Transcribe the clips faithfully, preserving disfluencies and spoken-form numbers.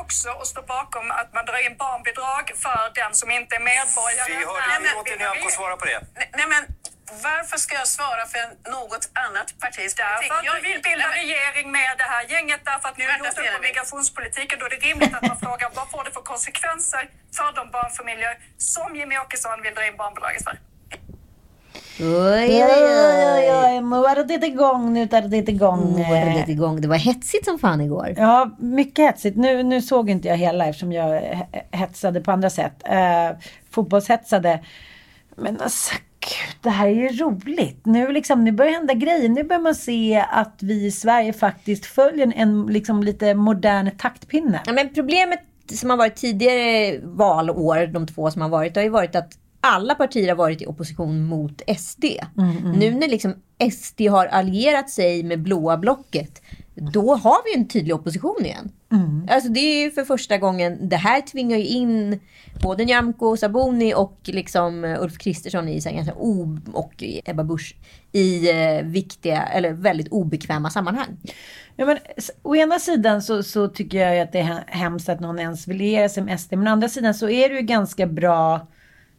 också att stå bakom att man drar in barnbidrag för den som inte är medborgare. Vi hörde, vi låter Nyamko svara på det. Nej, nej men varför ska jag svara för något annat partis politik? Därför att du vill bilda regering med det här gänget, därför att ni har gjort upp på migrationspolitiken. Då är det rimligt att man frågar vad får det för konsekvenser för de barnfamiljer som Jimmy Åkesson vill dra in barnbidraget för. Oj, oj, oj, oj. Nu är det igång, nu är det igång. Nu är det igång. Det var hetsigt som fan igår. Ja, mycket hetsigt. Nu, nu såg inte jag hela eftersom jag hetsade på andra sätt. Uh, fotbollshetsade. Men alltså, gud, det här är ju roligt. Nu, liksom, nu börjar hända grejer. Nu börjar man se att vi i Sverige faktiskt följer en liksom, lite modern taktpinne. Ja, men problemet som har varit tidigare valår, de två som har varit, det har ju varit att alla partier har varit i opposition mot S D. Mm, mm. Nu när liksom S D har allierat sig med blåa blocket, då har vi en tydlig opposition igen. Mm. Alltså det är ju för första gången, det här tvingar ju in både Nyamko Sabuni och liksom Ulf Kristersson i så här, o- och Ebba Busch i eh, viktiga eller väldigt obekväma sammanhang. Ja, men, å ena sidan så, så tycker jag att det är hemskt att någon ens vill liera sig med S D, men å andra sidan så är det ju ganska bra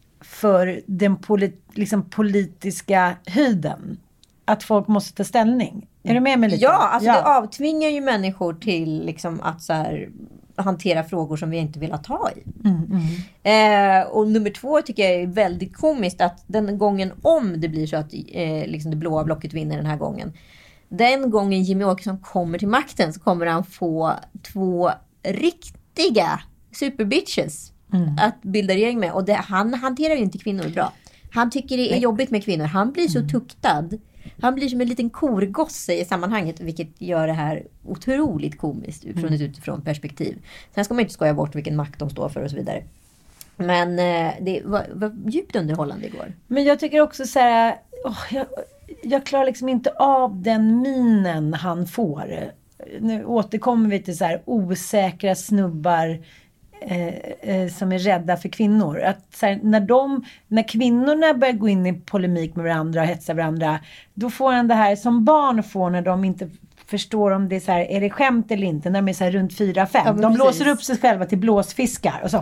för den polit, liksom politiska höjden att folk måste ta ställning. Är du med mig lite? Ja, alltså ja. det avtvingar ju människor till liksom att så här, hantera frågor som vi inte vill ta i. Mm, mm. Eh, och nummer två tycker jag är väldigt komiskt att den gången, om det blir så att eh, liksom det blåa blocket vinner den här gången, den gången Jimmy Åkesson kommer till makten så kommer han få två riktiga superbitches mm. att bilda regering med. Och det, han hanterar ju inte kvinnor bra. Han tycker det är Nej. jobbigt med kvinnor. Han blir så mm. tuktad. Han blir som en liten korgosse i sammanhanget, vilket gör det här otroligt komiskt från mm. ett utifrån perspektiv. Sen ska man inte skoja bort vilken makt de står för och så vidare. Men eh, det var, var djupt underhållande igår. Men jag tycker också så här, oh, jag, jag klarar liksom inte av den minen han får. Nu återkommer vi till så här osäkra snubbar eh, eh, som är rädda för kvinnor. Att så här, när de, när kvinnorna börjar gå in i polemik med varandra och hetsa varandra, då får han det här som barn får när de inte förstår om det är så här, är det skämt eller inte, när de är så här runt fyra fem. Ja, de precis. Blåser upp sig själva till blåsfiskar och så.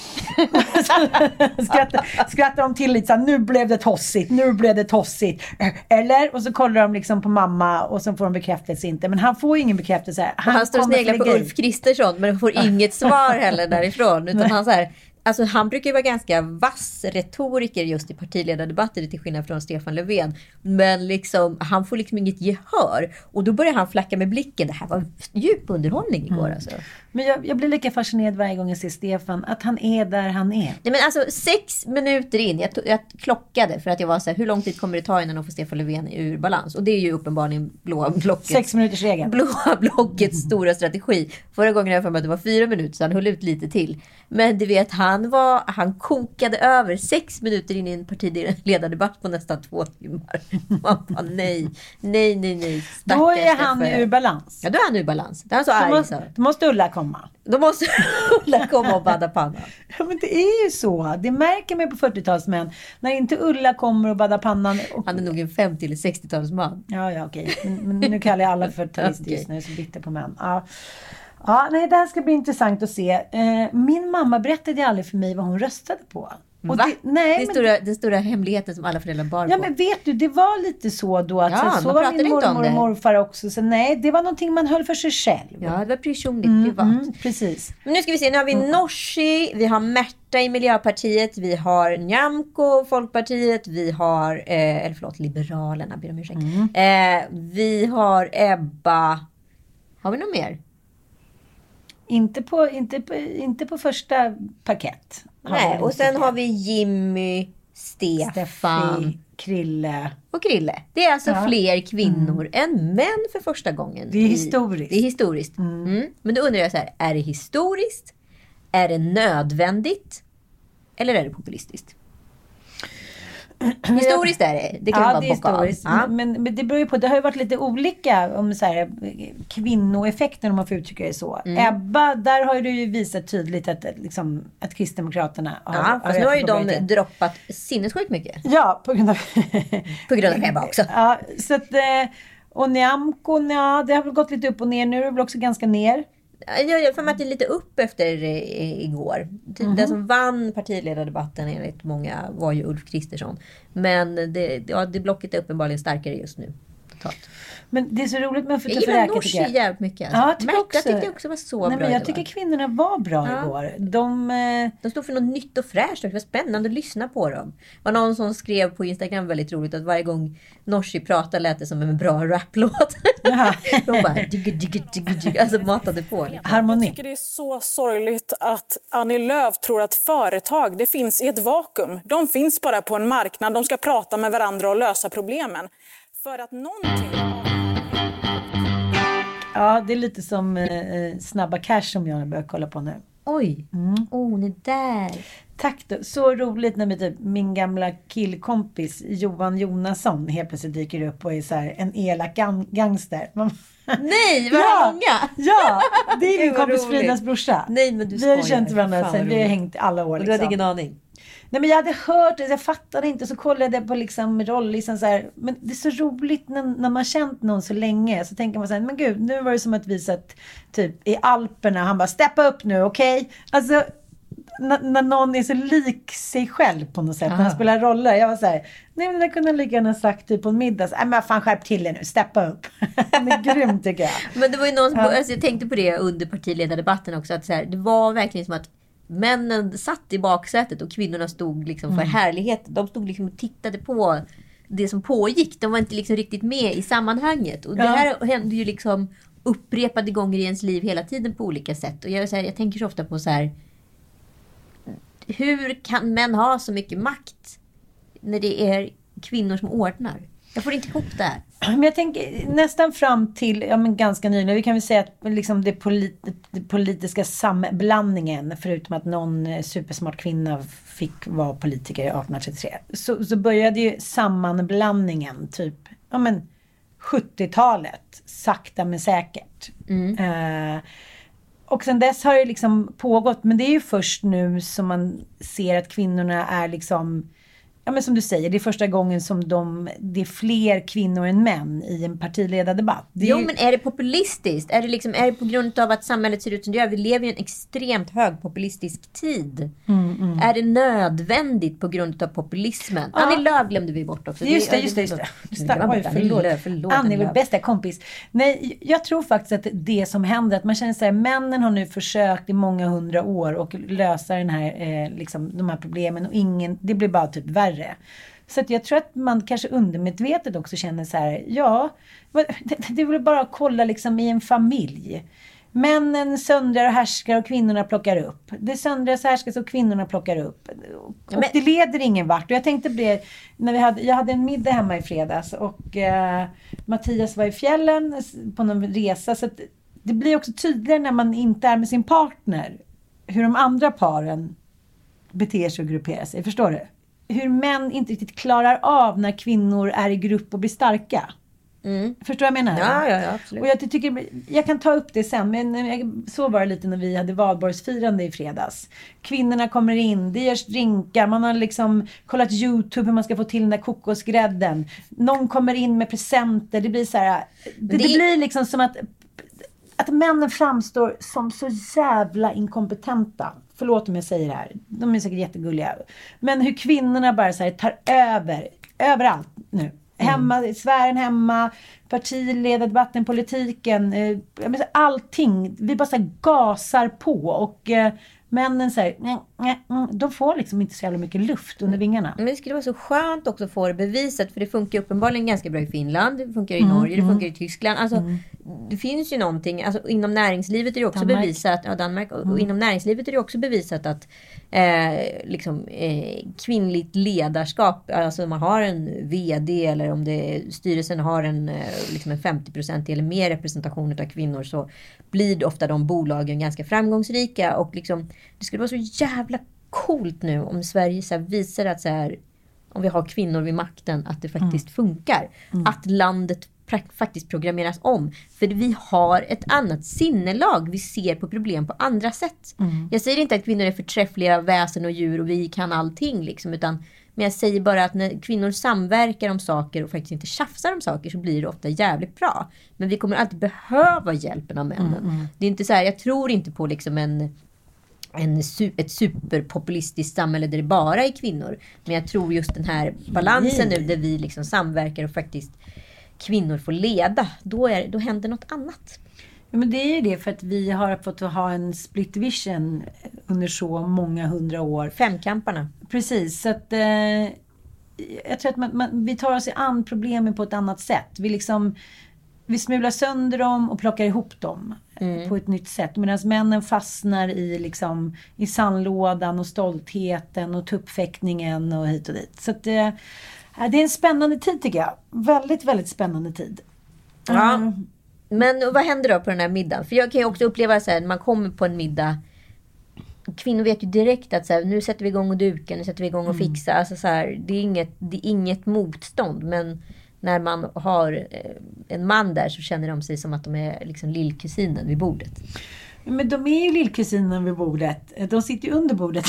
skrattar, skrattar de till lite så här, nu blev det tossigt, nu blev det tossigt. Eller, och så kollar de liksom på mamma och så får de bekräftelse inte. Men han får ingen bekräftelse. Han, han står och sneglar på Ulf Kristersson, men får inget svar heller därifrån. Utan han så här, alltså han brukar ju vara ganska vass retoriker just i partiledardebatter till skillnad från Stefan Löfven. Men liksom, han får liksom inget gehör. Och då börjar han flacka med blicken. Det här var djup underhållning igår mm. alltså. Men jag, jag blir lika fascinerad varje gång jag ser Stefan. Att han är där han är. Nej, men alltså sex minuter in. Jag, jag klockade för att jag var så här, hur lång tid kommer det ta innan de får Stefan Löfven ur balans? Och det är ju uppenbarligen blåa blockets. Sex minuters regeln. Blåa blockets mm. stora strategi. Förra gången jag för mig att det var fyra minuter så han höll ut lite till. Men du vet, han var, han kokade över sex minuter in i en partiledardebatt på nästan två timmar. Man bara, nej, nej, nej, nej. Stackars Då är han ur balans. Ja, då är han ur balans. Det är han så då arg måste, så. Då måste Ulla komma. Då måste Ulla komma och badda pannan. Ja, men det är ju så. Det märker man på fyrtiotalsmän. När inte Ulla kommer och badda pannan. Och... Han är nog en femtio- eller sextiotalsman. Ja, ja, okej. Men nu kallar jag alla för terrorister okay. just nu, så bitter på män. Ja. Ja, nej, det här ska bli intressant att se. Eh, min mamma berättade aldrig för mig vad hon röstade på. Och Va? Det, nej, det, är men... stora, den stora hemligheten som alla föräldrar bar på. Ja, men vet du, det var lite så då. Att ja, så, så var min mormor och morfar också. Så nej, det var någonting man höll för sig själv. Ja, det var personligt, mm, privat. Mm, precis. Men nu ska vi se, nu har vi mm. Norsi, vi har Märta i Miljöpartiet, vi har Nyamko, Folkpartiet, vi har, eh, eller förlåt, Liberalerna, ber om ursäkt. Mm. Eh, vi har Ebba, har vi något mer? Inte på, inte på, inte på första parkett. Nej, och sen har vi Jimmy, Stefan, Steffi, Krille. Och Krille. Det är alltså ja. fler kvinnor mm. än män för första gången. Det är historiskt. Det är historiskt. Mm. Mm. Men då undrar jag så här, är det historiskt? Är det nödvändigt? Eller är det populistiskt? Historiskt är det. Det kan ja, bara det är historiskt. Ja. Men, men det beror ju på, det har ju varit lite olika om så här, kvinnoeffekten om man får uttrycka det så. Mm. Ebba, där har du ju visat tydligt att, liksom, att Kristdemokraterna har... Ja, har fast nu har ju de det. droppat sinnessjukt mycket. Ja, på grund av... på grund av Ebba också. Ja, så att... Och Nyamko, ja, det har väl gått lite upp och ner. Nu är det väl också ganska ner. Jag gör för mig att det är lite upp efter i, igår. Mm-hmm. Den som vann partiledardebatten enligt många var ju Ulf Kristersson. Men det, ja, det blocket är uppenbarligen starkare just nu. Totalt. Men det är så roligt med att få Jag gillar Norsi jävligt mycket. Alltså. Ja, Märta också. tyckte jag också var så Nej, bra. Men jag tycker kvinnorna var bra ja. igår. De, eh... de stod för något nytt och fräscht. Det var spännande att lyssna på dem. Det var någon som skrev på Instagram väldigt roligt att varje gång Norsi pratade lät det som en bra raplåt. Ja. De bara digga, digga, digga, digga, alltså matade på. Harmoni. Jag tycker det är så sorgligt att Annie Lööf tror att företag, det finns i ett vakuum. De finns bara på en marknad. De ska prata med varandra och lösa problemen. För att någonting... Ja, det är lite som eh, Snabba Cash som jag börjar kolla på nu. Oj, mm. oh, det där. Tack då. Så roligt när typ, min gamla killkompis Johan Jonasson helt plötsligt dyker upp och är så här, en elak gang- gangster. Man... Nej, vad ja, många? Ja, det är min kompis Fridas brorsa. Nej, men du vi har känt varandra sen, vi har hängt alla år. Och liksom. Du hade ingen aning? Nej, men jag hade hört det, jag fattade inte, så kollade jag på liksom rolllistan så här, men det är så roligt när, när man känt någon så länge, så tänker man så här, men gud, nu var det som att vi satt typ i Alperna, han bara, steppa upp nu, okej? Okay? Alltså, n- när någon är så lik sig själv på något sätt, när han spelar roller, jag var så här, nej men det kunde jag lika gärna sagt typ på en middag, nej men fan skärp till er nu, steppa upp. Det är grymt tycker jag. Men det var ju någon som, ja. alltså, jag tänkte på det under partiledardebatten också, att så här, det var verkligen som att männen satt i baksätet och kvinnorna stod liksom för mm. härlighet. De stod liksom och tittade på det som pågick. De var inte liksom riktigt med i sammanhanget. Och ja. det här hände ju liksom upprepade gånger i ens liv hela tiden på olika sätt. Och jag, så här, jag tänker så ofta på så här, hur kan män ha så mycket makt när det är kvinnor som ordnar? Jag får inte ihop det här. Men jag tänker nästan fram till, ja men ganska nyligen, vi kan väl säga att liksom det, polit, det politiska sammanblandningen, förutom att någon supersmart kvinna fick vara politiker arton trettiotre, så, så började ju sammanblandningen typ, ja men sjuttiotalet, sakta men säkert. Mm. Uh, och sen dess har det liksom pågått, men det är ju först nu som man ser att kvinnorna är liksom, ja men som du säger, det är första gången som de, det är fler kvinnor än män i en partiledardebatt. Det är jo, ju... men är det populistiskt? Är det, liksom, är det på grund av att samhället ser ut som det gör? Vi lever i en extremt hög populistisk tid. Mm, mm. Är det nödvändigt på grund av populismen? Ja. Annie Lööf glömde vi bort också. Just det, just det. Just det. Just det. Oj, förlåt. Lööf, förlåt. Annie är vår bästa kompis. Nej, jag tror faktiskt att det som händer, att man känner så här, männen har nu försökt i många hundra år och lösa den här, eh, liksom, de här problemen och ingen, det blir bara typ värre. Så att jag tror att man kanske undermedvetet också känner så här, ja, det, det är väl bara att kolla liksom i en familj. Männen söndrar och härskar och kvinnorna plockar upp. Det söndras och härskas och kvinnorna plockar upp. Och ja, men... det leder ingen vart. Och jag tänkte på det, när vi hade, jag hade en middag hemma i fredags och eh, Mattias var i fjällen på någon resa. Så att det blir också tydligare när man inte är med sin partner hur de andra paren beter sig och grupperar sig. Förstår du? Hur män inte riktigt klarar av när kvinnor är i grupp och blir starka. Mm. Förstår du vad jag menar? Ja, ja, ja, absolut. Och jag tycker, jag kan ta upp det sen, men jag, så var det lite när vi hade valborgsfirande i fredags. Kvinnorna kommer in, det görs drinkar, man har liksom kollat YouTube hur man ska få till den där kokosgrädden. Någon kommer in med presenter, det blir så här, det, det... det blir liksom som att att männen framstår som så jävla inkompetenta. Förlåt om jag säger det här. De är säkert jättegulliga. Men hur kvinnorna bara så här tar över. Överallt nu. Hemma, mm. sfären hemma. Partiledardebatten, politiken. Eh, allting. Vi bara så här gasar på. Och eh, männen säger, nej, nej, de får liksom inte så jävla mycket luft under vingarna. Men det skulle vara så skönt också att få det bevisat. För det funkar uppenbarligen ganska bra i Finland. Det funkar i Mm, Norge. Det mm. funkar i Tyskland. Alltså, mm. det finns ju någonting. Alltså, inom näringslivet är det också Danmark. bevisat. Ja, Danmark. Och, Mm. och inom näringslivet är det också bevisat att eh, liksom, eh, kvinnligt ledarskap. Alltså man har en vd eller om det, styrelsen har en, eh, liksom en femtio procent eller mer representation av kvinnor, så blir ofta de bolagen ganska framgångsrika. Och liksom, det skulle vara så jävla coolt nu om Sverige så här visar att så här, om vi har kvinnor vid makten, att det faktiskt mm. funkar. Mm. Att landet pra- faktiskt programmeras om. För vi har ett annat sinnelag. Vi ser på problem på andra sätt. Mm. Jag säger inte att kvinnor är förträffliga väsen och djur och vi kan allting liksom, utan Men jag säger bara att när kvinnor samverkar om saker och faktiskt inte tjafsar om saker så blir det ofta jävligt bra. Men vi kommer alltid behöva hjälpen av männen. Mm, mm. Det är inte så här, jag tror inte på liksom en, en ett superpopulistiskt samhälle där det bara är kvinnor. Men jag tror just den här balansen nu där vi liksom samverkar och faktiskt kvinnor får leda. Då, är, då händer något annat. Ja, men det är ju det för att vi har fått ha en split vision under så många hundra år. Femkamparna. Precis, så att eh, jag tror att man, man, vi tar oss an problemen på ett annat sätt. Vi liksom vi smular sönder dem och plockar ihop dem mm. på ett nytt sätt. Medan männen fastnar i, liksom, i sandlådan och stoltheten och tuppfäktningen och hit och dit. Så att, eh, det är en spännande tid tycker jag. Väldigt, väldigt spännande tid. Mm. Ja. Men vad händer då på den här middagen? För jag kan ju också uppleva så här, när man kommer på en middag. Kvinnor vet ju direkt att så här, nu sätter vi igång och dukar, nu sätter vi igång och mm. fixar. Alltså så här, det är inget, det är inget motstånd. Men när man har en man där så känner de sig som att de är liksom lillkusinen vid bordet. Men de är ju lillkusinen vid bordet. De sitter ju under bordet.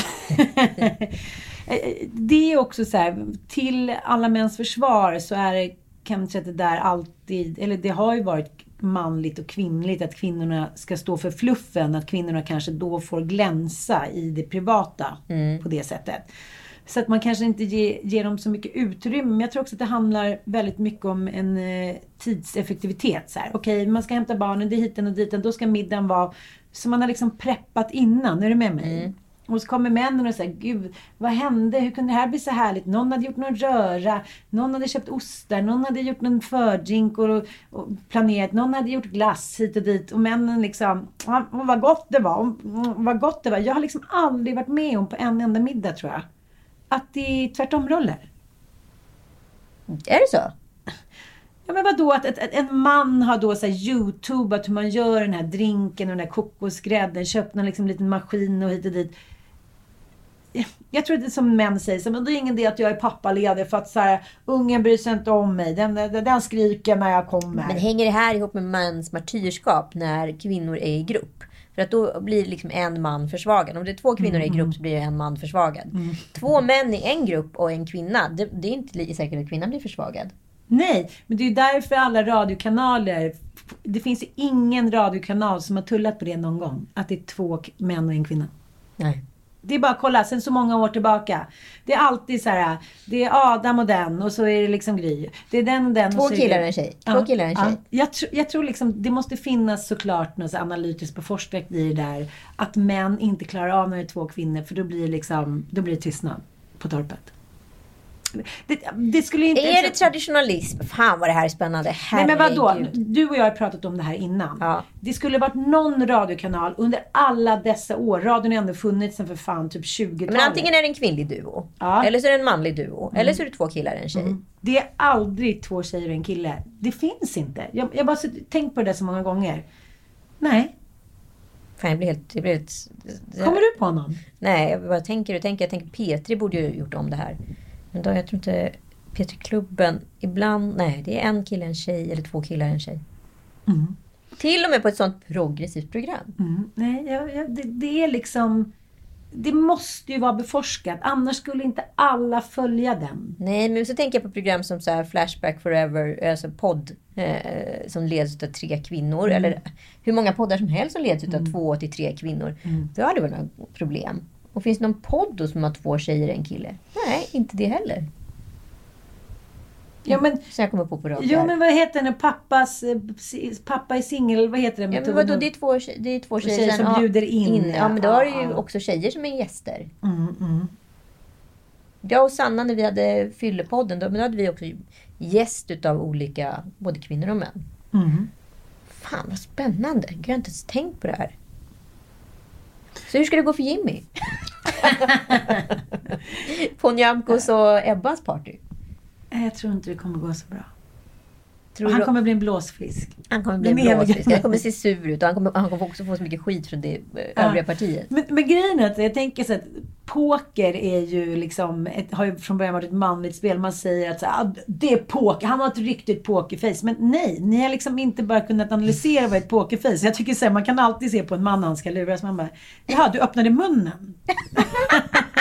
Det är också så här, till alla mäns försvar så är det kanske det där alltid, eller det har ju varit manligt och kvinnligt att kvinnorna ska stå för fluffen, att kvinnorna kanske då får glänsa i det privata mm. på det sättet. Så att man kanske inte ger, ger dem så mycket utrymme. Men jag tror också att det handlar väldigt mycket om en eh, tidseffektivitet. Så här, okej, man ska hämta barnen, det är hiten och diten, då ska middagen vara så man har liksom preppat innan, är du med mig? Mm. Och så kommer männen och säger, gud, vad hände? Hur kunde det här bli så härligt? Någon hade gjort någon röra, någon hade köpt ostar, någon hade gjort någon fördrink och, och planerat, någon hade gjort glass hit och dit. Och männen liksom, oh, vad gott det var, oh, vad gott det var. Jag har liksom aldrig varit med om på en enda middag, tror jag. Att det är tvärtom roller. Är det så? Ja, men vadå? Att, att, att en man har då så här YouTubeat hur man gör den här drinken och den här kokosgrädden. Köpt någon liksom liten maskin och hit och dit. Jag tror att det är som män säger. Så, men det är ingen idé att jag är pappaledig för att så här, ungen bryr sig inte om mig. Den, den, den skriker när jag kommer. Men hänger det här ihop med mans martyrskap när kvinnor är i grupp? För att då blir det liksom en man försvagad. Om det är två kvinnor mm. i grupp så blir det en man försvagad. Mm. Två män i en grupp och en kvinna. Det, det är inte lika säkert att kvinnan blir försvagad. Nej, men det är därför alla radiokanaler. Det finns ingen radiokanal som har tullat på det någon gång. Att det är två män och en kvinna. Nej. Det är bara att kolla, sen så många år tillbaka. Det är alltid så här, det är Adam och den och så är det liksom Gry. Det är den och den. Två och så killar och en tjej. Två ja, killar en tjej. Ja. Jag, tr- jag tror liksom, det måste finnas såklart något så analytiskt beforskat i det där. Att män inte klarar av när det är två kvinnor. För då blir det liksom, då blir det tystnad på torpet. Det, det skulle inte... Är det traditionalism? Fan vad det här är spännande. Herregud. Nej, men vadå? Du och jag har pratat om det här innan. Ja. Det skulle varit någon radiokanal under alla dessa år. Radion har ändå funnits sedan för fan typ tjugotalet. Men antingen är det en kvinnlig duo. Ja. Eller så är det en manlig duo. Mm. Eller så är det två killar och en tjej. Mm. Det är aldrig två tjejer och en kille. Det finns inte. Jag, jag bara tänkt på det så många gånger. Nej. Fan, jag blir helt... Jag blir helt det... Kommer du på någon? Nej, jag bara tänker och tänker. Jag tänker P tre borde ju ha gjort om det här. Men då, jag tror inte P tre-klubben ibland, nej det är en kille, en tjej eller två killar, en tjej. Mm. Till och med på ett sånt progressivt program. Mm. Nej, jag, jag, det, det är liksom, det måste ju vara beforskat, annars skulle inte alla följa den. Nej, men så tänker jag på program som så här Flashback Forever, alltså podd eh, som leds av tre kvinnor. Mm. Eller hur många poddar som helst som leds av mm. två till tre kvinnor. Mm. Då har det väl några problem. Och finns det någon podd då som har två tjejer och en kille? Nej, inte det heller. Ja, men, så jag kommer på på jo, men vad heter den? Pappas, pappa är singel, vad heter den? Ja, men vadå, det är två, det är två tjejer, tjejer som ja, bjuder in. in. Ja, men då har det ju också tjejer som är gäster. Mm, mm. Jag och Sanna när vi hade Fyllepodden, då, men då hade vi också gäst utav olika, både kvinnor och män. Mm. Fan, vad spännande. Jag har inte ens tänkt på det här. Så hur ska det gå för Jimmy? På Nyamkos och Ebbas party. Jag tror inte det kommer gå så bra. Tror han du... kommer bli en blåsfisk. Han kommer bli en blåsfisk. Han kommer se sur ut. Och han kommer, han kommer också få så mycket skit från det ja. övriga partiet. Men, men grejen är att jag tänker så att poker är ju liksom ett, har ju från början varit ett manligt spel. Man säger att så här, det är poker. Han har ett riktigt pokerface. Men nej, ni har liksom inte bara kunnat analysera vad ett pokerface. Jag tycker så här, man kan alltid se på en man när han ska luras. Man bara, ja, du öppnade munnen.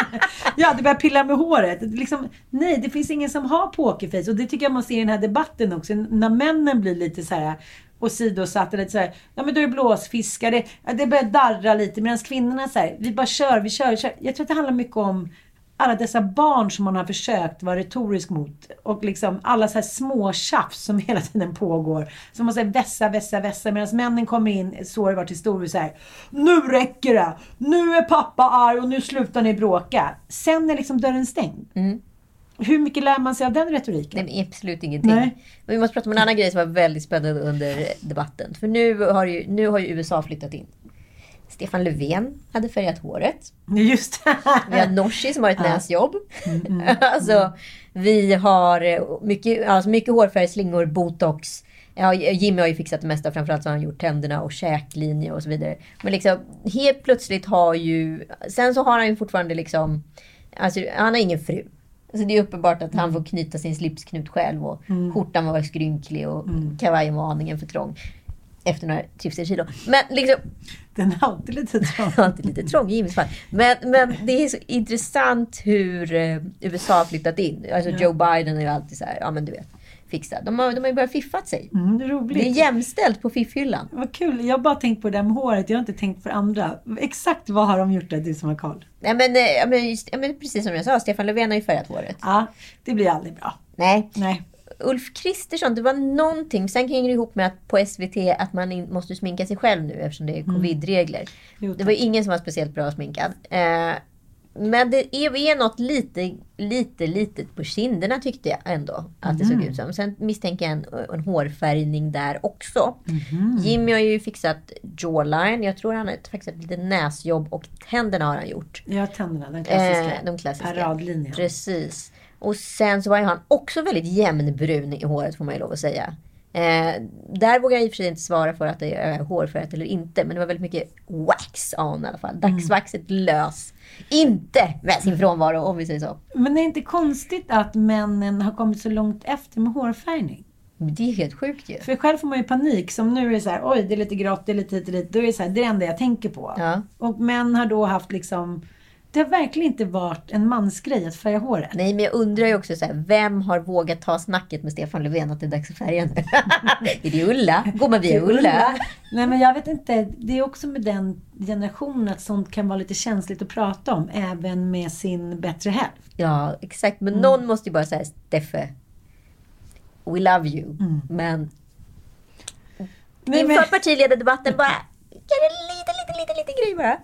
Ja, det börjar pilla med håret. Liksom, nej, det finns ingen som har pokerface. Och det tycker jag man ser i den här debatten också. När männen blir lite så här och sidosatta lite så här. Ja, men då är det blåsfiskar. Det, det börjar darra lite. Medan kvinnorna så här, vi bara kör, vi kör, vi kör. Jag tror att det handlar mycket om alla dessa barn som man har försökt vara retorisk mot. Och liksom alla så här små tjafs som hela tiden pågår. Som man säger vässa, vässa, vässa. Medan männen kommer in, så har det varit historiskt så här. Nu räcker det! Nu är pappa arg och nu slutar ni bråka. Sen är liksom dörren stängd. Mm. Hur mycket lär man sig av den retoriken? Nej, absolut ingenting. Nej. Vi måste prata om en annan grej som var väldigt spännande under debatten. För nu har ju, nu har ju U S A flyttat in. Stefan Löfven hade färgat håret. Just det. Vi har Norsi som har ett näsjobb. Mm, mm, alltså, vi har mycket, alltså mycket hårfärg, slingor, botox. Ja, Jimmy har ju fixat det mesta. Framförallt så har han gjort tänderna och käklinjer och så vidare. Men liksom, helt plötsligt har ju... Sen så har han ju fortfarande liksom... Alltså, han har ingen fru. Alltså det är uppenbart att han får knyta sin slipsknut själv. Och mm. skjortan var skrynklig och mm. kavajen var aningen för trång. Efter några tusen kilo. Men liksom... Den är alltid lite trång. alltid lite trång i fall. Men, men det är så intressant hur U S A har flyttat in. Alltså ja. Joe Biden är ju alltid så här, ja men du vet, fixa. De har, de har ju börjat fiffat sig. Mm, det är roligt. Det är jämställt på fiffhyllan. Vad kul. Jag har bara tänkt på det med håret. Jag har inte tänkt på andra. Exakt vad har de gjort där, du som har koll? Ja men, ja, men, just, ja, men precis som jag sa, Stefan Löfven har ju färgat håret. Ja, det blir aldrig bra. Nej. Nej. Ulf Kristersson, det var någonting, sen hänger det ihop med att på S V T att man in, måste sminka sig själv nu eftersom det är covid-regler. Mm. Det var ingen som var speciellt bra sminkad. Eh, men det är, är något lite, lite, litet på kinderna tyckte jag ändå att mm. det såg ut som. Sen misstänker jag en, en hårfärgning där också. Mm. Jimmy har ju fixat jawline. Jag tror han har fixat lite näsjobb och tänderna har han gjort. Ja, tänderna, den klassiska. Eh, de klassiska. Paradlinjen. Precis. Och sen så var ju han också väldigt jämnbrun i håret får man ju lov att säga. Eh, där vågar jag i och för sig inte svara för att det är hårfärgat eller inte. Men det var väldigt mycket wax on i alla fall. Dagsvaxet mm. lös. Inte med sin frånvaro om vi säger så. Men det är inte konstigt att männen har kommit så långt efter med hårfärgning? Det är helt sjukt ju. För själv får man ju panik. Som nu är det så här, oj det är lite grått, det är lite hit och dit. Då är det så här, det är det enda jag tänker på. Ja. Och män har då haft liksom... Det har verkligen inte varit en mansgrej att färga håret. Nej, men jag undrar ju också så här, vem har vågat ta snacket med Stefan Löfven att det är dags att färga nu? Är det Ulla? Går man via Ulla? Ulla? Nej, men jag vet inte. Det är också med den generationen att sånt kan vara lite känsligt att prata om. Även med sin bättre hälft. Ja, exakt. Men mm. någon måste ju bara säga, Steffe, we love you. Mm. Men Nej, inför men... partiledardebatten bara, gör en liten, liten, liten, liten grej bara.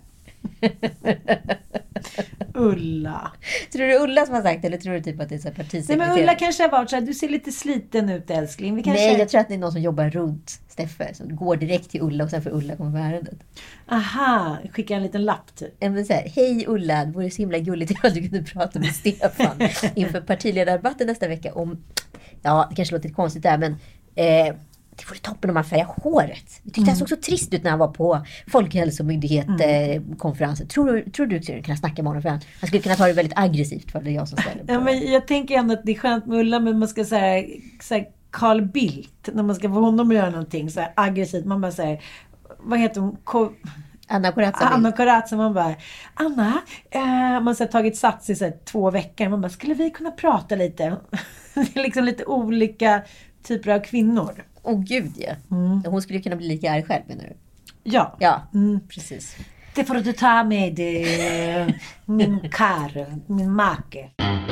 Ulla. Tror du Ulla som har sagt eller tror du typ att det är så partisekreterare? Nej, men Ulla kanske har varit så här, du ser lite sliten ut älskling. Vi kanske... Nej, jag tror att det är någon som jobbar runt Steffe som går direkt till Ulla och sen får Ulla komma med ärendet. Aha, skicka en liten lapp typ. En så här, hej Ulla, det vore så himla gulligt ifall du kunde prata med Stefan inför partiledardebatten nästa vecka om, ja det kanske låter lite konstigt där men eh, det vore toppen om man färgar håret. Jag tyckte mm. han såg så trist ut när han var på Folkhälsomyndighetskonferensen. Mm. Tror du, tror du skulle kunna snacka med honom för han? Han skulle kunna ta det väldigt aggressivt för det är jag som ställer på. Ja, men jag tänker ändå att det är skönt med Ulla men man ska säga så här Carl Bildt när man ska få honom att göra någonting så här aggressivt. Man bara säger, vad heter hon? Ko- Anna Corazza. Anna Corazza, man bara, Anna, eh, man har tagit sats i så här, två veckor. Man bara, skulle vi kunna prata lite? Det är liksom lite olika typer av kvinnor. Åh oh, gud, ja. Mm. Hon skulle kunna bli lika arg själv, menar du? Ja. Ja, mm. precis. Det får du ta med eh, min kar, min make.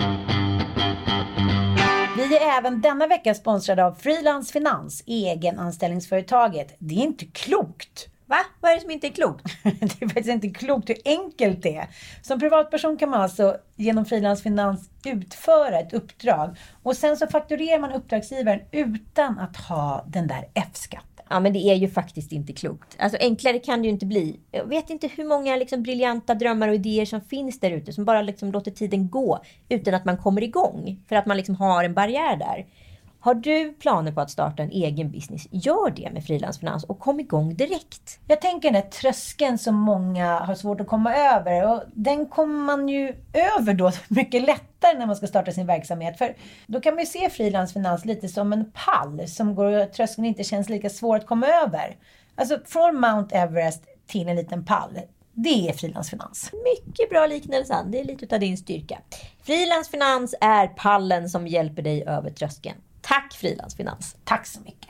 Vi är även denna vecka sponsrade av Frilans Finans, egenanställningsföretaget. Det är inte klokt. Va? Vad är det som inte är klokt? Det är faktiskt inte klokt hur enkelt det är. Som privatperson kan man alltså genom Frilans Finans utföra ett uppdrag. Och sen så fakturerar man uppdragsgivaren utan att ha den där F-skatten. Ja, men det är ju faktiskt inte klokt. Alltså enklare kan det ju inte bli. Jag vet inte hur många liksom briljanta drömmar och idéer som finns där ute. Som bara liksom låter tiden gå utan att man kommer igång. För att man liksom har en barriär där. Har du planer på att starta en egen business? Gör det med frilansfinans och kom igång direkt. Jag tänker den där tröskeln som många har svårt att komma över. Och den kommer man ju över då mycket lättare när man ska starta sin verksamhet. För då kan man ju se frilansfinans lite som en pall som går och tröskeln inte känns lika svår att komma över. Alltså från Mount Everest till en liten pall. Det är frilansfinans. Mycket bra liknelse. Det är lite av din styrka. Frilansfinans är pallen som hjälper dig över tröskeln. Tack frilansfinans. Tack så mycket.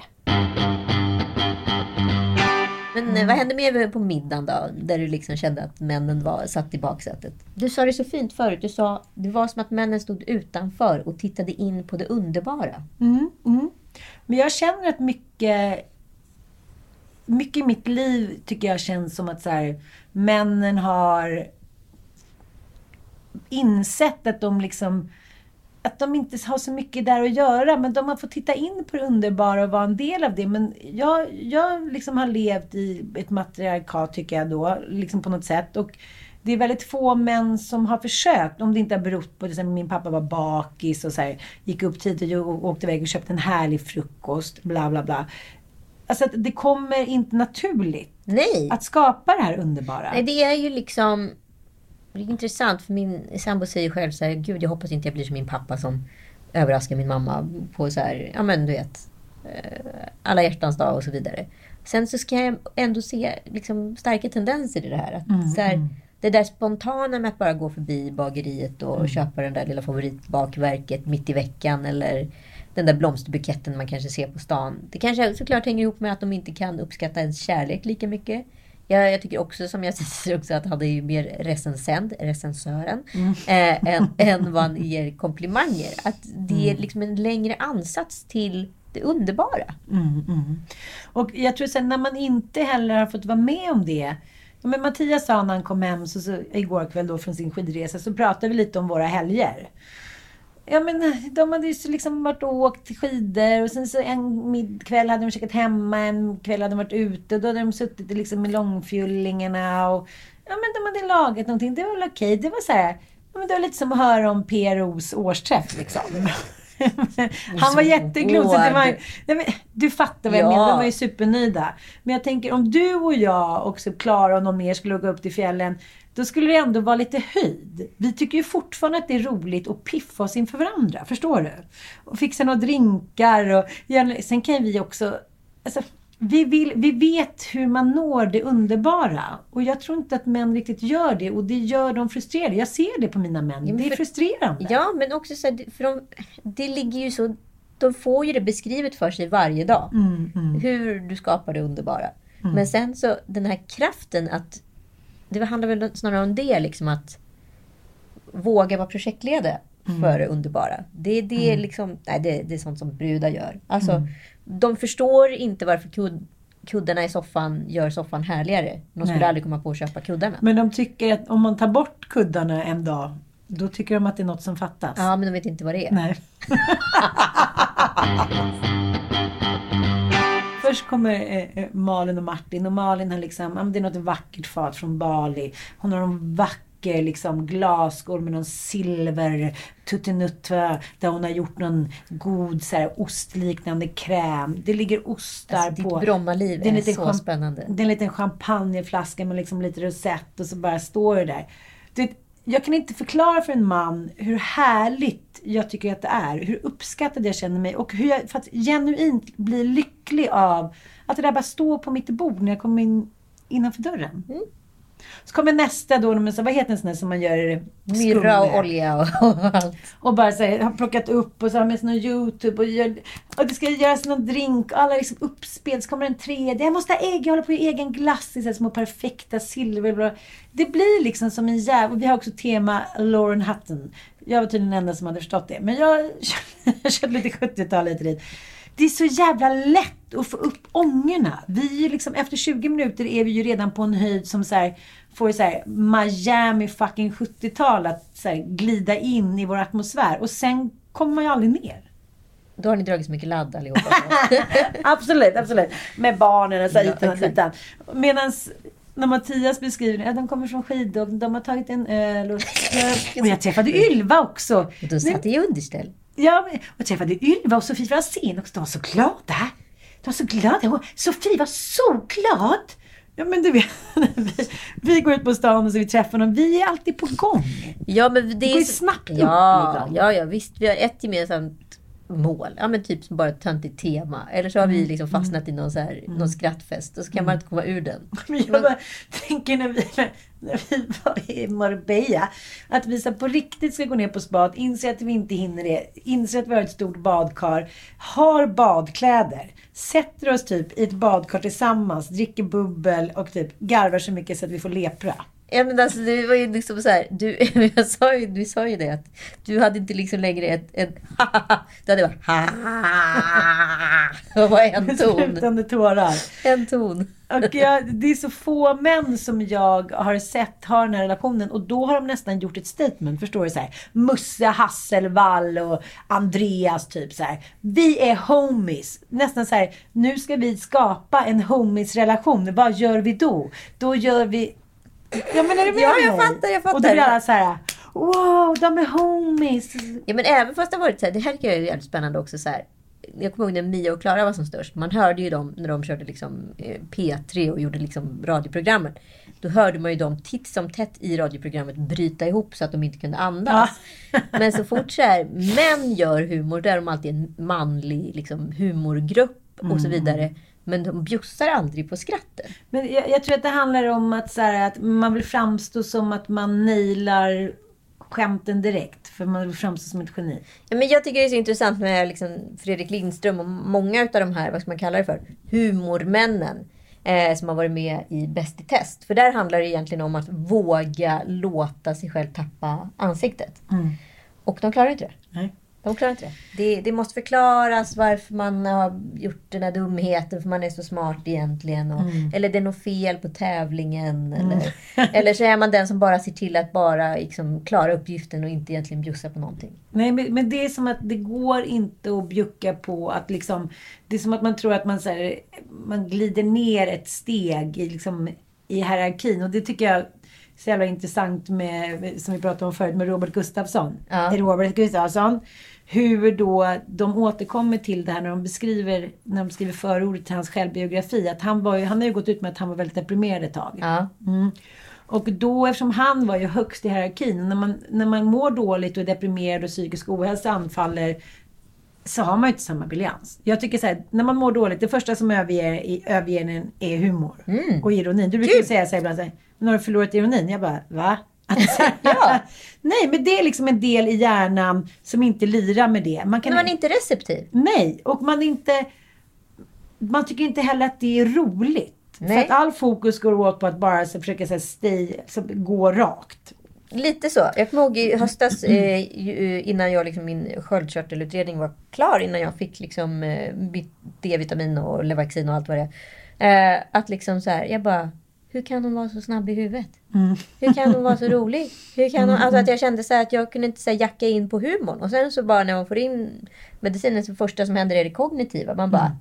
Men mm. vad hände med på middagen då? Där du liksom kände att männen var satt i baksätet. Du sa det så fint förut. Du sa det var som att männen stod utanför och tittade in på det underbara. Mm, mm. Men jag känner att mycket... Mycket i mitt liv tycker jag känns som att så här, männen har insett att de liksom att de inte har så mycket där att göra, men de har fått titta in på det underbara och vara en del av det. Men jag, jag liksom har levt i ett matriarkat tycker jag då, liksom på något sätt, och det är väldigt få män som har försökt, om det inte har berott på att min pappa var bakis och så här, gick upp tidigt och åkte iväg och köpte en härlig frukost, bla bla bla. Alltså att det kommer inte naturligt Nej. Att skapa det här underbara. Nej, det är ju liksom... Det är intressant, för min sambo säger själv så här, gud jag hoppas inte jag blir som min pappa som överraskar min mamma på så här, ja men du vet, alla hjärtans dag och så vidare. Sen så ska jag ändå se liksom starka tendenser i det här. Att mm, så här, mm. Det där spontana med att bara gå förbi bageriet och mm. köpa den där lilla favoritbakverket mitt i veckan eller den där blomsterbuketten man kanske ser på stan. Det kanske såklart hänger ihop med att de inte kan uppskatta ens kärlek lika mycket. Jag, jag tycker också, som jag säger också, att han är ju mer recensent, recensören, mm. eh, än, än vad han ger komplimanger. Att det är liksom en längre ansats till det underbara. Mm, mm. Och jag tror sen när man inte heller har fått vara med om det. Men Mattias sa när han kom hem så, så, igår kväll då från sin skidresa, så pratade vi lite om våra helger. Ja men de hade ju liksom varit och åkt skidor och sen så en kväll hade de käkat hemma, en kväll hade de varit ute och då hade de suttit liksom i långfjullingarna och ja men de hade lagat någonting, det var väl okej, det var så här, ja, men det var lite som att höra om P R O's årsträff liksom. Han var jätteglad. Så det var, nej, men, du fattar vad jag ja. menar, de var ju supernöjda. Men jag tänker om du och jag också, Klara och någon mer skulle gå upp till fjällen, då skulle det ändå vara lite höjd. Vi tycker ju fortfarande att det är roligt att piffa oss inför varandra, förstår du? Och fixa några drinkar och sen kan vi också alltså, vi, vill, vi vet hur man når det underbara. Och jag tror inte att män riktigt gör det. Och det gör dem frustrerade. Jag ser det på mina män. Ja, det är för, frustrerande. Ja, men också så här, för de, det ligger ju så, de får ju det beskrivet för sig varje dag. Mm, mm. Hur du skapar det underbara. Mm. Men sen så, den här kraften att, det handlar väl snarare om det, liksom att våga vara projektledare mm. för det underbara. Det, det är mm. liksom, nej, det, det är sånt som brudar gör. Alltså, mm. de förstår inte varför kud, kuddarna i soffan gör soffan härligare. De skulle nej. aldrig komma på att köpa kuddarna. Men de tycker att om man tar bort kuddarna en dag, då tycker de att det är något som fattas. Ja, men de vet inte vad det är. Nej. Först kommer eh, Malin och Martin. Och Malin har liksom, ja, det är något vackert fat från Bali. Hon har en vacker liksom, glasskål med någon silver tuttinutta där hon har gjort någon god så här, ostliknande kräm. Det ligger ostar alltså, på. Ditt Brommaliv är, är så champ- spännande. Det är en liten champagneflaska med liksom lite rosett och så bara står det där. Du vet, jag kan inte förklara för en man hur härligt jag tycker att det är. Hur uppskattad jag känner mig. Och hur jag för att genuint blir lycklig av att det där bara står på mitt bord när jag kommer in innanför dörren. Mm. Så kommer nästa då, men så, vad heter en sån där som man gör myrra och olja och, och allt. Och bara så här, har plockat upp och så har med sån YouTube och, gör, och det ska göras någon drink. Alla liksom uppspel, så kommer en tredje. Jag måste ha ägg, jag håller på i egen glass i så här små perfekta silver. Det blir liksom som en jävla, och vi har också tema Lauren Hutton. Jag var tydligen den enda som hade förstått det. Men jag, jag körde lite sjuttiotal lite dit. Det är så jävla lätt att få upp ångorna. Vi liksom, efter tjugo minuter är vi ju redan på en höjd som så här, får så här, Miami fucking sjuttiotal att så här, glida in i vår atmosfär. Och sen kommer man ju aldrig ner. Då har ni dragit så mycket ladd allihopa. Absolut, absolut. Med barnen och så ja, utan, utan. Medans när Mattias beskriver att de kommer från skidor, de har tagit en öl. Och, och jag träffade Ylva också. Och de satt i underställ. Ja, och jag träffade Ylva och Sofie Franzén också. De var så glada. De var så glada. Sofie var så glad. Ja, men du vet, vi, vi går ut på stan och så vi träffar dem. Vi är alltid på gång. Ja, men det, det går ju snabbt ja, upp. Ja, ja, visst. Vi har ett gemensamt mål. Ja, men typ som bara ett töntigt tema. Eller så har vi liksom fastnat i någon, så här, Mm. någon skrattfest. Och så kan Mm. man inte komma ur den. Men jag bara tänker när vi, när vi var i Marbella, att vi så på riktigt ska gå ner på spat, inser att vi inte hinner det, inser att vi har ett stort badkar, har badkläder, sätter oss typ i ett badkar tillsammans, dricker bubbel och typ garvar så mycket så att vi får lepra. Ja, men alltså, det var ju liksom så här, du, jag sa ju, du sa ju det att du hade inte liksom längre ett, ett du hade bara det var en ton. Slutande tårar. En ton. Och jag, det är så få män som jag har sett har den här relationen. Och då har de nästan gjort ett statement. Förstår du? Så här, Musse Hasselvall och Andreas typ så här. Vi är homies. Nästan så här, nu ska vi skapa en homies-relation. Vad gör vi då? Då gör vi... Ja, men är det med Ja, jag mig? fattar, jag fattar. Och då blir alla så här, wow, de är homies. Ja, men även fast det har varit så här, det här tycker jag är jävligt spännande också så här. Jag kommer ihåg när Mia och Klara var som störst. Man hörde ju dem när de körde liksom P tre och gjorde liksom radioprogrammet. Då hörde man ju dem titt som tätt i radioprogrammet bryta ihop så att de inte kunde andas. Ja. Men så fort så här, män gör humor, där är de alltid en manlig liksom, humorgrupp och så vidare. Men de bjussar aldrig på skratten. Men jag, jag tror att det handlar om att, så här, att man vill framstå som att man nailar skämten direkt. För man vill framstå som ett geni. Ja, men jag tycker det är så intressant med liksom Fredrik Lindström och många av de här, vad ska man kalla det för, humormännen eh, som har varit med i Bäst i test. För där handlar det egentligen om att våga låta sig själv tappa ansiktet. Mm. Och de klarar inte det. Nej. De klarar inte det. det. Det måste förklaras varför man har gjort den här dumheten. För man är så smart egentligen. Och, Mm. Eller det är nog fel på tävlingen. Mm. Eller, eller så är man den som bara ser till att bara liksom, klara uppgiften. Och inte egentligen bjussa på någonting. Nej, men, men det är som att det går inte att bjucka på att liksom... Det är som att man tror att man, så här, man glider ner ett steg i, liksom, i hierarkin. Och det tycker jag... Så jävla intressant med, som vi pratade om förut, med Robert Gustafsson. Ja. Robert Gustafsson. Hur då de återkommer till det här när de beskriver, när de skriver förordet till hans självbiografi. Att han var ju, han har ju gått ut med att han var väldigt deprimerad ett tag. Ja. Mm. Och då, eftersom han var ju högst i hierarkin, när man, när man mår dåligt och är deprimerad och psykisk ohälsa anfaller, så har man ju inte samma briljans. Jag tycker så här, när man mår dåligt, det första som överger, överger en är humor. Mm. Och ironin. Du brukar ju säga så här ibland så här, men har du förlorat ironin? Jag bara, va? Alltså, Ja. Nej, men det är liksom en del i hjärnan som inte lirar med det. Man kan Men man är inte receptiv. Nej, och man inte... Man tycker inte heller att det är roligt. Nej. För att all fokus går åt på att bara så försöka så här, stay, så gå rakt. Lite så. Jag kommer ihåg i höstas eh, ju- innan jag liksom, min sköldkörtelutredning var klar. Innan jag fick liksom eh, mitt D-vitamin och Levaxin och allt vad det är. Eh, att liksom så här, jag bara... Hur kan hon vara så snabb i huvudet? Mm. Hur kan hon vara så rolig? Hur kan hon, alltså att jag kände så här att jag kunde inte så här, jacka in på humorn. Och sen så bara när man får in medicinen, så första som händer är det kognitiva. Man bara...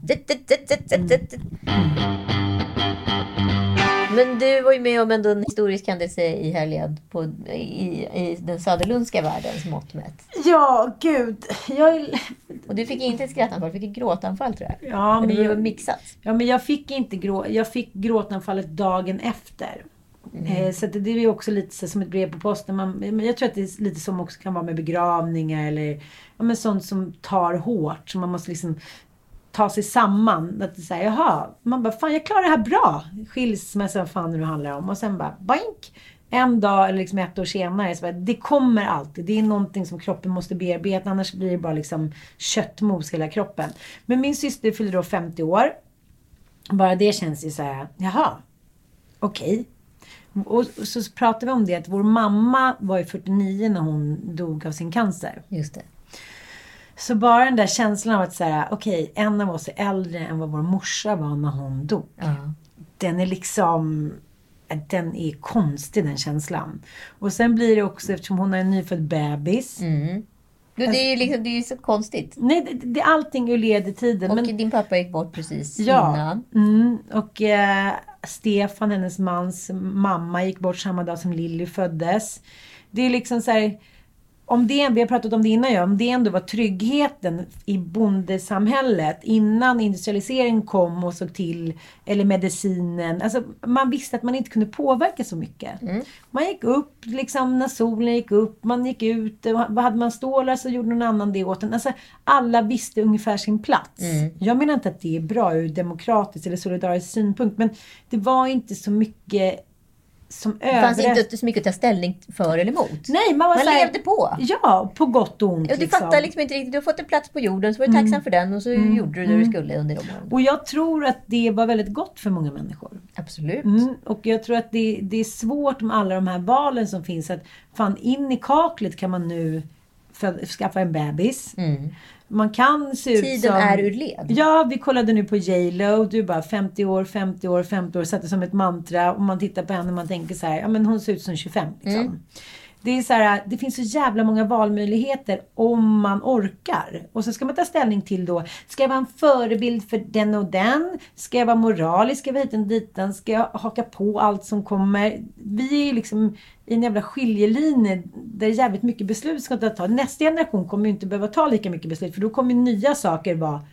Men du var ju med om en historisk händelse i helgen på, i, i den söderlundska världens mått mätt. Ja, gud. Jag är... Och du fick inte ett skrattanfall, du fick ett gråtanfall tror jag. Ja, Men men det är ju jag, mixat. ja, men jag fick inte grå... Jag fick gråtanfallet dagen efter. Mm. Eh, så att det, det är ju också lite så, som ett brev på posten. Man, men jag tror att det är lite som också kan vara med begravningar eller ja, men sånt som tar hårt. Så man måste liksom ta sig samman. Att säga, jaha, man bara, fan jag klarar det här bra. Skilsmässa, vad fan det nu handlar om. Och sen bara, boink. En dag eller liksom ett år senare. Så bara, det kommer alltid. Det är någonting som kroppen måste bearbeta. Annars blir det bara liksom köttmos hela kroppen. Men min syster fyllde då femtio år. Bara det känns ju så här, jaha, okej. Och så pratade vi om det att vår mamma var ju fyrtionio när hon dog av sin cancer. Just det. Så bara den där känslan av att säga, okej, okay, en av oss är äldre än vad vår morsa var när hon dog. Ja. Den är liksom, den är konstig den känslan. Och sen blir det också, eftersom hon har en nyfödd bebis. Mm. Det är ju liksom, det är ju så konstigt. Nej, det, det, allting ur ledtiden. Och men, din pappa gick bort precis ja, innan. Mm, och eh, Stefan, hennes mans mamma, gick bort samma dag som Lilly föddes. Det är liksom så här, om det, vi har pratat om det innan, ja, om det ändå var tryggheten i bondesamhället innan industrialiseringen kom och såg till, eller medicinen. Alltså, man visste att man inte kunde påverka så mycket. Mm. Man gick upp liksom när solen gick upp, man gick ut, vad hade man stålar så gjorde någon annan det åt en. Alltså, alla visste ungefär sin plats. Mm. Jag menar inte att det är bra ur demokratisk eller solidarisk synpunkt, men det var inte så mycket som det fanns övre... inte så mycket att ta ställning för eller emot. Nej, man var man såhär, levde på. Ja, på gott och ont. Och du liksom. fattar liksom inte riktigt. Du har fått en plats på jorden, så var du tacksam mm. för den. Och så mm. gjorde du det du skulle under de åren. Och jag tror att det var väldigt gott för många människor. Absolut. Mm. Och jag tror att det, det är svårt med alla de här valen som finns. Att fan, in i kaklet kan man nu för, skaffa en bebis. Mm. Man kan se ut Tiden som... är ur led. Ja, vi kollade nu på J Lo. Du bara femtio år, femtio år, femtio år. Satte som ett mantra. Och man tittar på henne och man tänker så här. Ja, men hon ser ut som tjugofem liksom. Mm. Det är så här, det finns så jävla många valmöjligheter om man orkar. Och så ska man ta ställning till då. Ska jag vara en förebild för den och den? Ska jag vara moralisk? Ska jag vara hiten ditan? Ska jag haka på allt som kommer? Vi är liksom i en jävla skiljelinje där jävligt mycket beslut ska ta. Nästa generation kommer ju inte behöva ta lika mycket beslut. För då kommer nya saker vara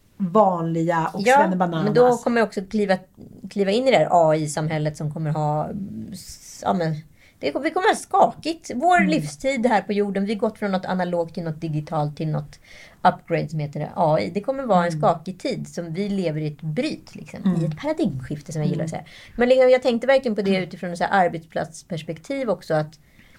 vanliga och ja, svennebananas. Men då kommer jag också kliva, kliva in i det här A I-samhället som kommer ha... Ja, men, det, vi kommer ha skakigt. Vår mm. livstid här på jorden. Vi har gått från något analogt till något digitalt till något upgrade som heter A I. Det kommer vara mm. en skakig tid som vi lever i ett bryt. Liksom, mm. I ett paradigmskifte som jag gillar att säga. Men liksom, jag tänkte verkligen på det utifrån ett arbetsplatsperspektiv också. Att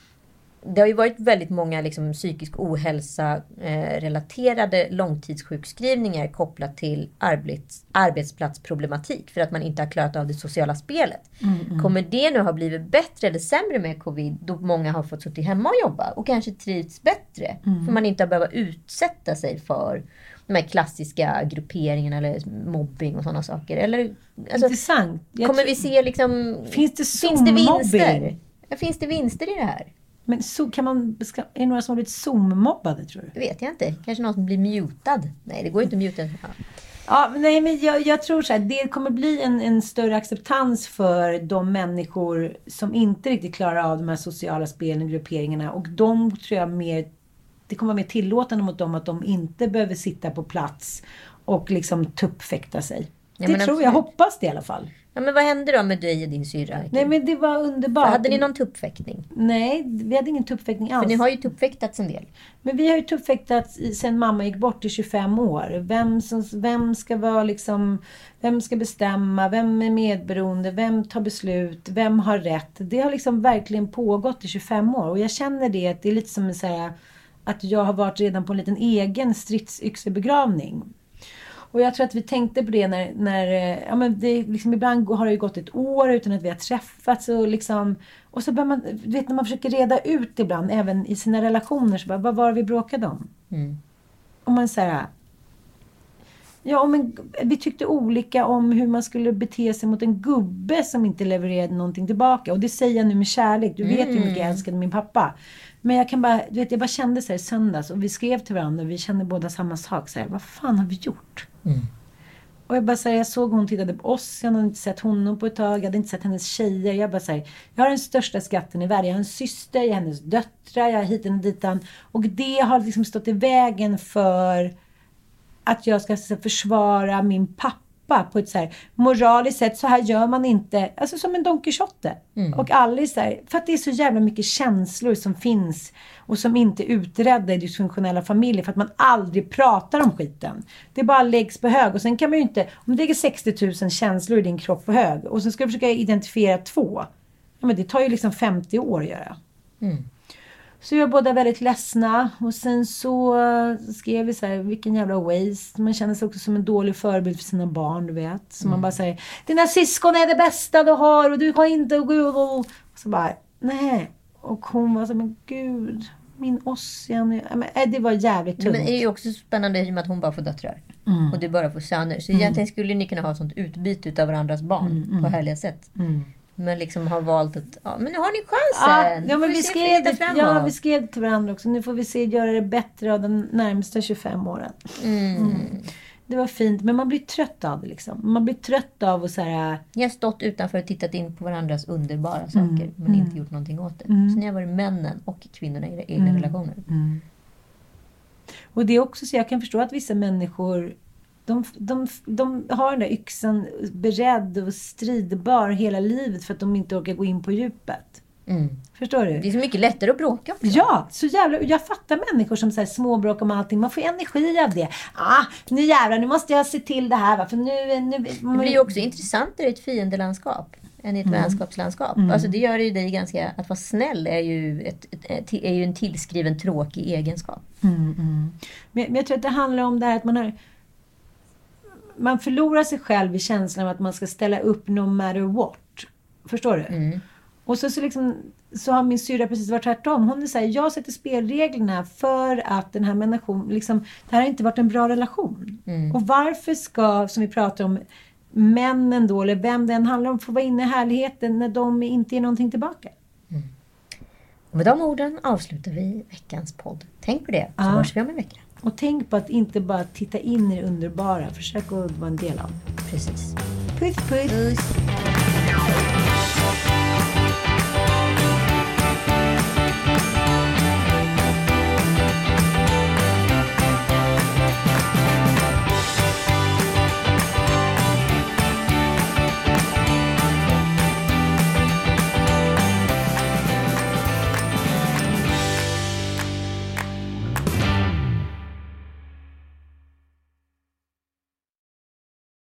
det har ju varit väldigt många liksom, psykisk ohälsa eh, relaterade långtidssjukskrivningar kopplat till arbets, arbetsplatsproblematik för att man inte har klarat av det sociala spelet. Mm, mm. Kommer det nu ha blivit bättre eller sämre med covid då många har fått sitta hemma och jobba och kanske trivs bättre mm. för man inte har behövt utsätta sig för de här klassiska grupperingarna eller mobbing och sådana saker? Eller, alltså, intressant. Jag kommer tror... vi se liksom... Finns det, finns det vinster? Ja, finns det vinster i det här? Men så kan man, är det några som har blivit Zoom-mobbade, tror du? Det vet jag inte. Kanske någon som blir mutad. Nej, det går inte att muta. Ja, ja nej, men jag, jag tror så här, det kommer bli en, en större acceptans för de människor som inte riktigt klarar av de här sociala spelen och grupperingarna. Och de tror jag mer, det kommer vara mer tillåtande mot dem att de inte behöver sitta på plats och liksom tuppfäkta sig. Ja, det tror jag, hoppas det i alla fall. Ja, men vad hände då med dig och din syra? Nej, men det var underbart. Hade ni någon tuppfäktning? Nej, vi hade ingen tuppfäktning alls. För ni har ju tuppfäktats en del. Men vi har ju tuppfäktats sen mamma gick bort i tjugofem år. Vem, som, vem ska vara liksom, vem ska bestämma? Vem är medberoende? Vem tar beslut? Vem har rätt? Det har liksom verkligen pågått i tjugofem år. Och jag känner det att det är lite som att säga att jag har varit redan på en liten egen stridsyxebegravning. Och jag tror att vi tänkte på det när, när ja men det liksom ibland har det ju gått ett år utan att vi har träffats och liksom, och så börjar man, du vet när man försöker reda ut ibland, även i sina relationer, så bara, vad var det vi bråkade om? Mm. Och man säger, ja men vi tyckte olika om hur man skulle bete sig mot en gubbe som inte levererade någonting tillbaka. Och det säger jag nu med kärlek, du vet mm. hur mycket jag älskade min pappa. Men jag kan bara, du vet, jag bara kände så här i söndags och vi skrev till varandra och vi kände båda samma sak. Så här, vad fan har vi gjort? Mm. Och jag bara säger, jag såg hon tittade på oss, jag hade inte sett honom på ett tag, jag hade inte sett hennes tjejer. Jag bara säger, jag har den största skatten i världen, jag har en syster, jag har hennes döttrar, jag har hit och ditan. Och det har liksom stått i vägen för att jag ska så, försvara min pappa på ett så här moraliskt sätt. Så här gör man inte, alltså som en Don Quixote. Mm. Och alla så här, för att det är så jävla mycket känslor som finns och som inte är utredda i dysfunktionella familjer för att man aldrig pratar om skiten. Det bara läggs på hög och sen kan man ju inte, om det ligger sextio tusen känslor i din kropp på hög och sen ska du försöka identifiera två, ja men det tar ju liksom femtio år att göra. Mm. Så vi var båda väldigt ledsna. Och sen så skrev vi så här, vilken jävla waste. Man känner sig också som en dålig förebild för sina barn, du vet. Så mm. man bara säger, dina syskon är det bästa du har. Och du har inte... Och så bara, nej. Och hon var så, men gud, min Ossian. Men, det var jävligt tungt. Men det är ju också spännande i och med att hon bara får döttrar. Mm. Och du bara får söner. Så mm. egentligen skulle ni kunna ha sånt utbyte av varandras barn mm, mm. på härliga sätt. Mm. Men liksom har valt att, ja men nu har ni chansen. Ja, ja men vi skrev, det, ja, vi skrev till varandra också. Nu får vi se göra det bättre av de närmaste tjugofem åren. Mm. Mm. det var fint. Men man blir trött av det liksom. Man blir trött av att så här... Ni har stått utanför och tittat in på varandras underbara saker. Mm. Men Mm. inte gjort någonting åt det. Mm. Så ni har varit männen och kvinnorna i era egna Mm. relationer. Mm. Och det är också så jag kan förstå att vissa människor... De, de, de har den där yxan beredd och stridbar hela livet för att de inte orkar gå in på djupet. Mm. Förstår du? Det är så mycket lättare att bråka också. Ja, så jävla... Jag fattar människor som så här småbråk om allting. Man får energi av det. Ah, nu jävlar, nu måste jag se till det här. Va? För nu, nu... Det blir ju också intressantare i ett fiendelandskap än i ett mm. vänskapslandskap. Mm. Alltså det gör ju dig ganska... Att vara snäll är ju, ett, ett, är ju en tillskriven tråkig egenskap. Mm, mm. Men, men jag tror att det handlar om det här att man har... Man förlorar sig själv i känslan av att man ska ställa upp no matter what. Förstår du? Mm. Och så, så, liksom, så har min syrra precis varit tvärtom. Hon är så här, jag sätter spelreglerna för att den här människan, liksom, det här har inte varit en bra relation. Mm. Och varför ska, som vi pratar om, männen då, eller vem det än handlar om, få vara inne i härligheten när de inte ger någonting tillbaka? Mm. Och med de orden avslutar vi veckans podd. Tänk på det, så ja. hörs vi om en vecka. Och tänk på att inte bara titta in i det underbara. Försök att vara en del av. Precis. Puss, puss. Puss.